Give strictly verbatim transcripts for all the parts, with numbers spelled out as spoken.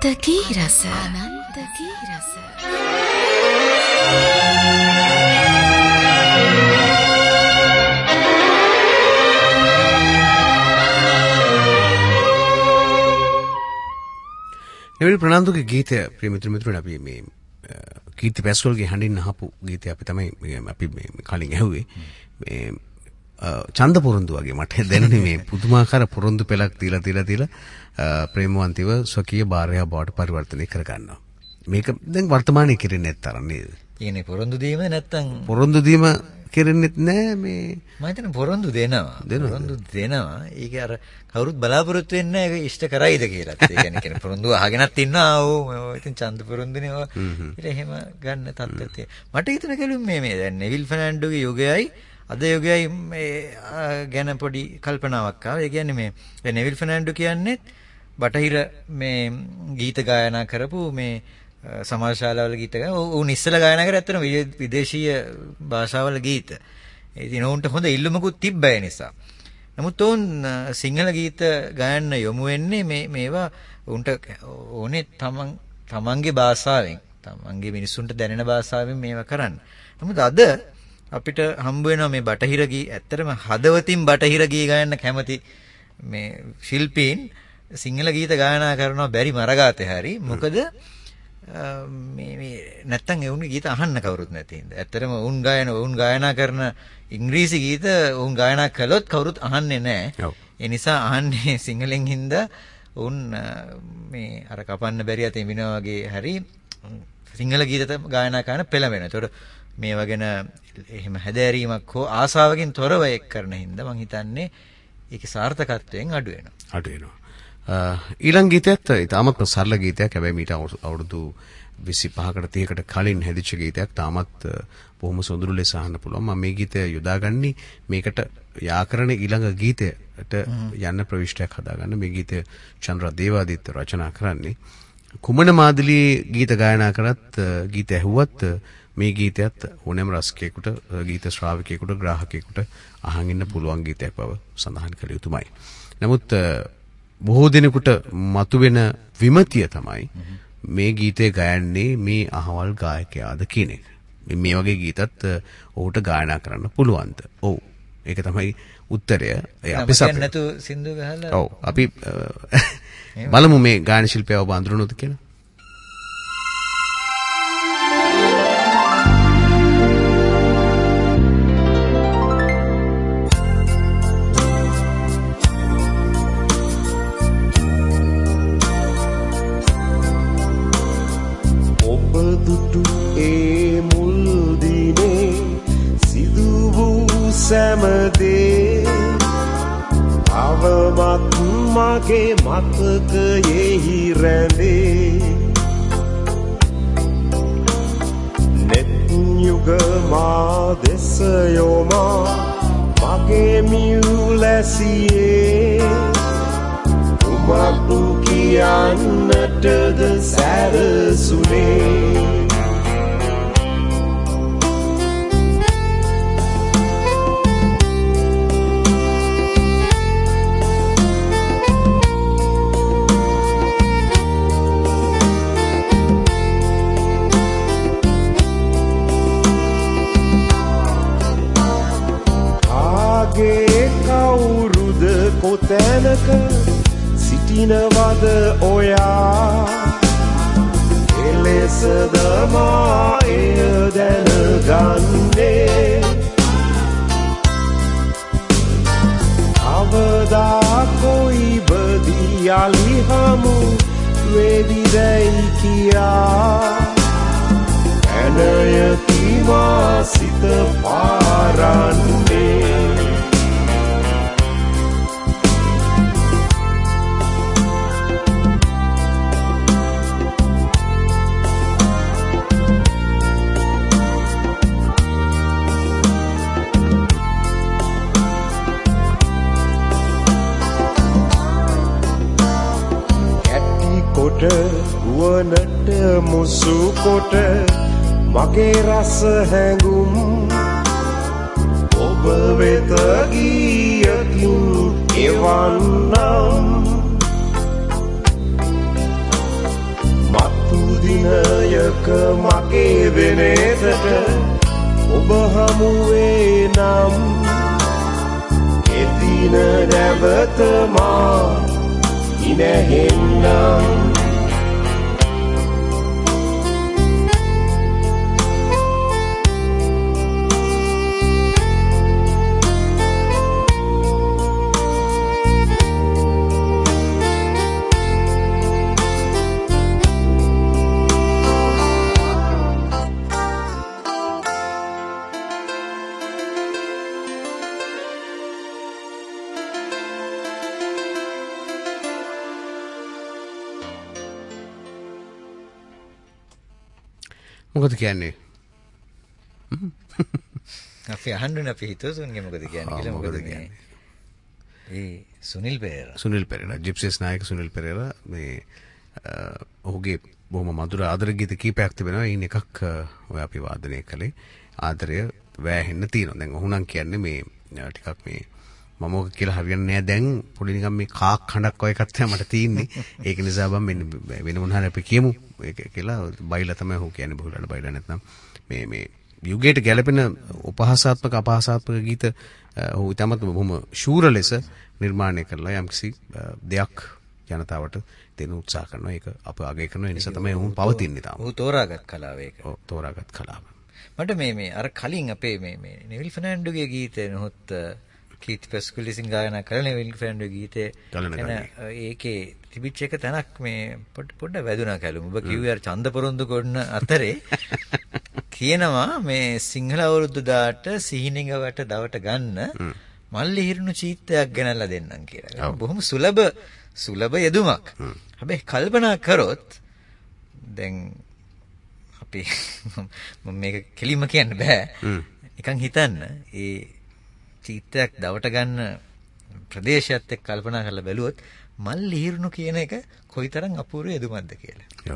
අනන්ත ගී රස අනන්ත ගී රස එවැනි ප්‍රනාන්දුගේ ගීතය ප්‍රිය මිත්‍ර මිත්‍රයන් අපි මේ කීර්ති පැස්කෝල්ගේ හඬින් අහපු ගීතය අපි තමයි අපි මේ කලින් ඇහුවේ මේ ඡන්ද පොරොන්දු වගේ මට දැනුනේ මේ පුදුමාකාර පොරොන්දු පෙළක් දීලා දීලා දීලා ප්‍රේමවන්තිව ස්වකීය භාර්යාව බවට පරිවර්තනය කර ගන්නවා. මේක දැන් වර්තමානයේ කෙරෙන්නේ නැත්තර නේද? කියන්නේ පොරොන්දු දීම නැත්තම් පොරොන්දු දීම කෙරෙන්නේත් නැහැ මේ මම හිතන්නේ පොරොන්දු දෙනවා. පොරොන්දු දෙනවා. ඒක අර කවුරුත් බලාපොරොත්තු වෙන්නේ නැහැ ඒක ඉෂ්ට කරයිද කියලාත්. ඒ කියන්නේ කියන පොරොන්දු අහගෙනත් ඉන්නවා. ඕ ඉතින් ඡන්ද පොරොන්දුනේ ඔය. ඊට එහෙම ගන්න තත්ත්වය. මට හිතෙන කෙලුම් මේ මේ දැන් නෙවිල් ෆර්නැන්ඩෝගේ යුගයයි අද යුගයයි මේ ගැන පොඩි කල්පනාවක් ආවා. ඒ කියන්නේ මේ නෙවිල් ෆර්නැන්ඩෝ කියන්නේ බටහිර මේ ගීත ගායනා කරපු මේ සමාජ ශාලාවල ගීත ගාන උන් ඉස්සලා ගායනා කරේ ඇත්තටම විදේශීය භාෂාවල ගීත. ඉතින් උන්ට හොඳ ඉල්ලුමකුත් තිබ්බයි නිසා. නමුත් උන් සිංහල ගීත ගායන්න යොමු වෙන්නේ මේ මේවා උන්ට ඕනේ තමන් තමන්ගේ භාෂාවෙන් තමන්ගේ මිනිසුන්ට දැනෙන භාෂාවෙන් මේවා කරන්න. නමුත් අද අපිට හම්බ වෙනවා මේ බටහිර ගී ඇත්තටම හදවතින් බටහිර ගී ගායන්න කැමති මේ ශිල්පීන් සිංහල ගීත ගායනා කරනවා බැරි මරගාතේ හරි. මොකද මේ මේ නැත්තම් ඒ උන්ගේ ගීත අහන්න කවුරුත් නැති හින්දා. ඇත්තටම උන් ගායන උන් ගායනා කරන ඉංග්‍රීසි ගීත උන් ගායනා කළොත් කවුරුත් අහන්නේ නැහැ. ඒ නිසා අහන්නේ සිංහලෙන් හින්දා උන් මේ අර කපන්න බැරි අතින් විනවා වගේ හරි සිංහල ගීත ගායනා කරන පෙළඹෙනවා. ඒතකොට මේවා ගැන එහෙම හැදෑරීමක් හෝ ආසාවකින් තොරව එක් කරන හින්දා මම හිතන්නේ ඒකේ සාර්ථකත්වයෙන් අඩු වෙනවා. අඩු වෙනවා. ඊළඟ ගීතයත් ඉතාමත් සරල ගීතයක්. හැබැයි මීට අවුරුදු විසිපහකට තිහකට කලින් හැදිච්ච ගීතයක්. තාමත් බොහොම සොඳුරු ලෙස අහන්න පුළුවන්. මම මේ ගීතය යොදාගන්නේ මේකට යාකරන ඊළඟ ගීතයට යන්න ප්‍රවිෂ්ටයක් හදාගන්න. මේ ගීතය චන්ද්‍ර දේවාදිත්‍ය රචනා කරන්නේ. කුමන මාදිලියේ ගීත ගායනා කරත් ගීත ඇහුවත් මේ ගීතයත් ඕනෑම රසිකයෙකුට ගීත ශ්‍රාවකයෙකුට ග්‍රාහකයෙකුට අහන් ඉන්න පුළුවන් ගීතයක් බව සඳහන් කළ යුතුමයි. නමුත් බොහෝ දෙනෙකුට මතුවෙන විමතිය තමයි මේ ගීතය ගයන්නේ මේ අහවල් ගායකයාද කියන එක. මේ වගේ ගීතත් ඔහුට ගායනා කරන්න පුළුවන්ද? ඔව්. ඒක තමයි උත්තරය. අපි නැතු සින්දු ගහලා ඔව් අපි බලමු මේ ගායන ශිල්පියාව බඳුනනොත් කියලා. සැමදේ අවමත් මගේ මතකයෙහි රැඳේ නෙත් යුග මා දෙස යොමා මගේ මියුලැසියේ උමතු කියන්නටද සැරසුනේ කොතැනක සිටිනවද ඔයා එලෙසද මා එය දැනගන්නේ අවදා කොයි බදී යලි හමු වේදිදැයි කියා ඇනයකි මා සිත පාරන්නේ වනට මුසු කොට මගේ රස හැඟුම් ඔබ වෙත ගියකින් එවන්නම් දිනයක මගේ වෙනසට ඔබ හමුවේ නම් එදින නැවත මා ඉනහෙන්නම් මොකද කියන්නේ? අපි අහන්න අපි හිතුවසුන්ගේ මොකද කියන්නේ කියලා. මොකද මේ ඒ සුනිල් පෙරේරා සුනිල් පෙරේරා ජිප්සිස් නායක සුනිල් පෙරේරා මේ ඔහුගේ බොහොම මధుර ආදර ගීත කීපයක් තිබෙනවා. ඊන එකක් ඔය අපි වාදනය කළේ. ආදරය වැහෙන්න තියෙනවා. දැන් ඔහු නම් කියන්නේ මේ ටිකක් මේ මම ඔක කියලා හරියන්නේ නැහැ. දැන් පොඩි නිකන් මේ කාක් හඬක් වගේ එකක් තමයි මට තියෙන්නේ. ඒක නිසා බම් මෙන්න වෙන මොනවා අපි කියමු ඒක කියලා බයිලා තමයි ඔහු කියන්නේ. බහුලට බයිලා නැත්නම් මේ මේ යුගයට ගැලපෙන උපහාසාත්මක අපහාසාත්මක ගීත ඔහු ඉතමත් බොහොම ශූර ලෙස නිර්මාණය කරලා යම්කිසි දෙයක් ජනතාවට දෙන්න උත්සාහ කරනවා. ඒක අප අගය කරනවා. ඒ නිසා තමයි ඔහු පවතින්නේ තාම. ඔහු තෝරාගත් කලාව ඒක. ඔව් තෝරාගත් කලාව. මට මේ මේ අර කලින් අපේ මේ මේ නෙවිල් ෆර්නැන්ඩෝගේ ගීතේ නොහොත් කීත් පෙස්කුලිසින් ගායනා කරන නෙවිල් ෆර්නැන්ඩෝගේ ගීතේ ඒකේ තිබිච්ච එක තැනක් මේ පොඩ පොඩ වැදුනා කැලුම්. ඔබ කිව්වේ අර ඡන්ද පොරොන්දු කරන අතරේ කියනවා මේ සිංහල අවුරුදු දාට සිහිනෙඟවට දවට ගන්න මල්ලි හිරුණු චීත්තයක් ගෙනල්ලා දෙන්නම් කියලා. බොහොම සුලභ සුලභ යෙදුමක්. හැබැයි කල්පනා කරොත් දැන් අපි මම මේක කෙලින්ම කියන්න බෑ. නිකන් හිතන්න ඒ චීත්තයක් දවට ගන්න ප්‍රදේශයත් එක්ක කල්පනා කරලා බැලුවොත් මල්ලි හිරුණු කියන එක කොයිතරම් අපූර්ව යෙදුමක්ද කියලා. ඔව්.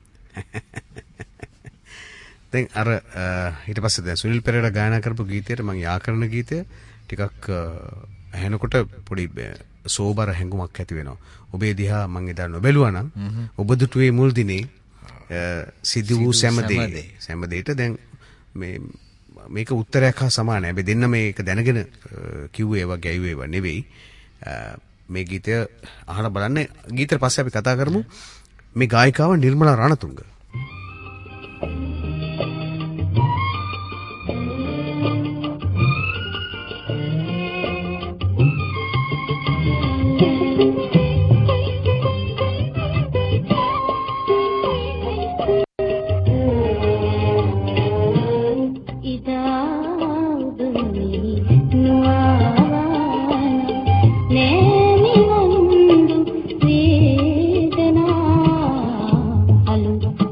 දැන් අර ඊට පස්සේ දැන් සුනිල් පෙරේරා ගායනා කරපු ගීතයට මම යා කරන ගීතය ටිකක් ඇහෙනකොට පොඩි සෝබර හැඟුමක් ඇති වෙනවා. ඔබේ දිහා මම එදා නොබැලුවා නම් ඔබ දුටුවේ මුල් දිනේ සිදු වූ සෑමදේ සෑමදේට දැන් මේ මේක උත්තරයක් හා සමානයි. හැබැයි දෙන්න මේක දැනගෙන කිව්වේ ඒවා ගැයුවේ ඒවා නෙවෙයි. මේ ගීතය අහලා බලන්න. ගීතෙට පස්සේ අපි කතා කරමු. මේ ගායිකාව නිර්මලා රණතුංග. Hello.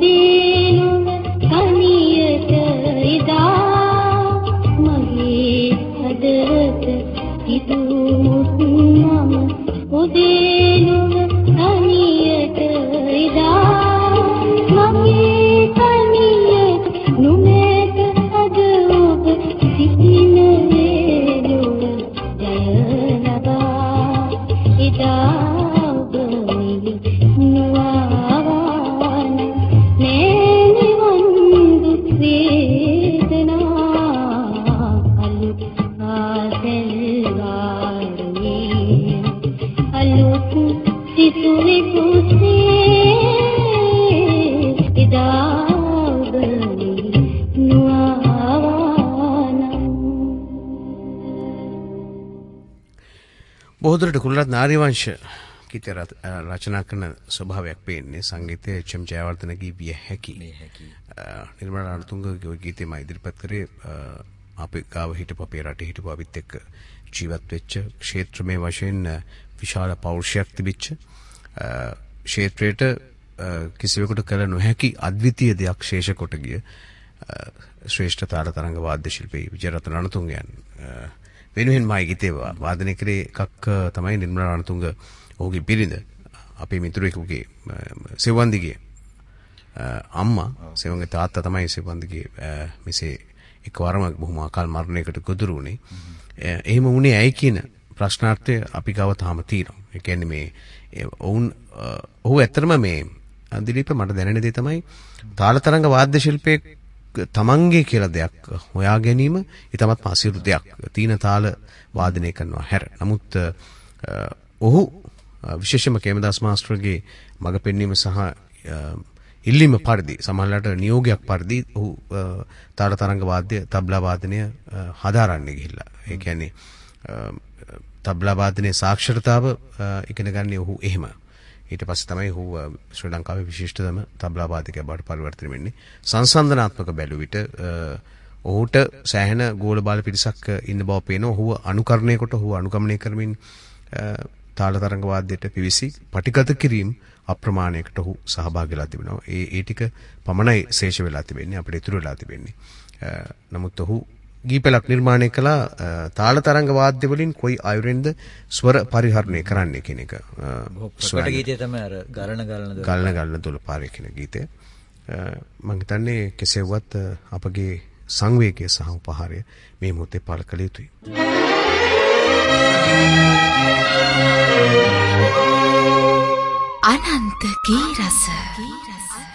උදේනුව තනියට ඉදා මගේ හදවත හිතුමුත් මම උදේනුව තනියට ඉදා මගේ තනියට නුමෙත අද ඔබ සිටින වේලුව ජය ලබා ඉදා ඔබ මිලි නුවාවාන නේනිවන් දුක් වේදනා අලුත් ආසෙල්වාරුනේ අලුත් සිතුවේ කුසේ ඉදා ඔබ මිලි නුවාවාන. බොහෝ දුරට කුලරත් නාරිවංශ ගීත රචනා කරන ස්වභාවයක් පේන්නේ සංගීතයේ එච් එම් ජයවර්ධනගේ විය හැකි. නිර්මල රණතුංගගේ ගීතේ මා ඉදිරිපත් කරේ අපේ ගාව හිටපු අපේ රටේ හිටපු අපිත් එක්ක ජීවත් වෙච්ච ක්ෂේත්‍රමය වශයෙන් විශාල පෞරුෂයක් තිබිච්ච ක්ෂේත්‍රයට කිසිවෙකුට කළ නොහැකි අද්විතීය දෙයක් ශේෂ කොට ගිය ශ්‍රේෂ්ඨ තාර තරංග වාද්‍ය ශිල්පී විජයරත්න රණතුංගයන් වෙනුවෙන් මා ගීතේ වාදනය කරේ එකක් තමයි නිර්මල රණතුංග ඔහුගේ බිරිඳ අපේ මිතුරෙකුගේ සෙවන්දිගේ අම්මා සෙවන්ගේ තාත්තා තමයි සෙවන්දිගේ මෙසේ එකවරම බොහොම අකාල මරණයකට ගොදුරු වුණේ. එහෙම වුණේ ඇයි කියන ප්‍රශ්නාර්ථය අපි ගාව තාම තියෙනවා. ඒ කියන්නේ මේ ඔවුන් ඔහු ඇත්තටම මේ දිලීප මට දැනෙන දේ තමයි තාලතරංග වාද්‍ය ශිල්පයේ තමන්ගේ කියලා දෙයක් හොයා ගැනීම ඊටමත් අසීරු දෙයක්. තීන තාල වාදනය කරනවා හැර. නමුත් ඔහු විශේෂයෙන්ම කේමදාස් මාස්ටර්ගේ මඟ පෙන්වීම සහ ඉල්ලීම පරිදි සමහරවිට නියෝගයක් පරිදි ඔහු තාලතරංග වාද්‍ය තබ්ලා වාදනය හදාරන්නේ ගිහිල්ලා. ඒ කියන්නේ තබ්ලා වාදනයේ සාක්ෂරතාව ඉගෙන ගන්න ඔහු එහෙම. ඊට පස්සේ තමයි ඔහු ශ්‍රී ලංකාවේ විශිෂ්ටතම තබ්ලා වාදකයෙක් බවට පරිවර්තනය වෙන්නේ. සංසන්දනාත්මක බැලු විට ඔහුට සෑහෙන ගෝල බාල පිරිසක් ඉන්න බව පේනවා. ඔහුව අනුකරණය කොට ඔහුව අනුගමනය කරමින් තාලතරංග වාද්‍යයට පිවිසි පටිගත කිරීම අප්‍රමාණයකට ඔහු සහභාගී වෙලා තිබෙනවා. ඒ ඒ ටික පමණයි ශේෂ වෙලා තිබෙන්නේ අපිට ඉතුරු වෙලා තිබෙන්නේ. නමුත් ඔහු ගීපලක් නිර්මාණය කළා තාලතරංග වාද්‍ය වලින් කොයි ආයුරෙන්ද ස්වර පරිහරණය කරන්නේ කියන එක. ප්‍රකට ගීතය තමයි අර ගලන ගලන දොළ ගලන ගලන දොළ පාරේ කියන ගීතය. මම හිතන්නේ කෙසේවත් අපගේ සංවේගය සහ උපහාරය මේ මොහොතේ පාල කළ යුතුයි. අනන්ත ගී රස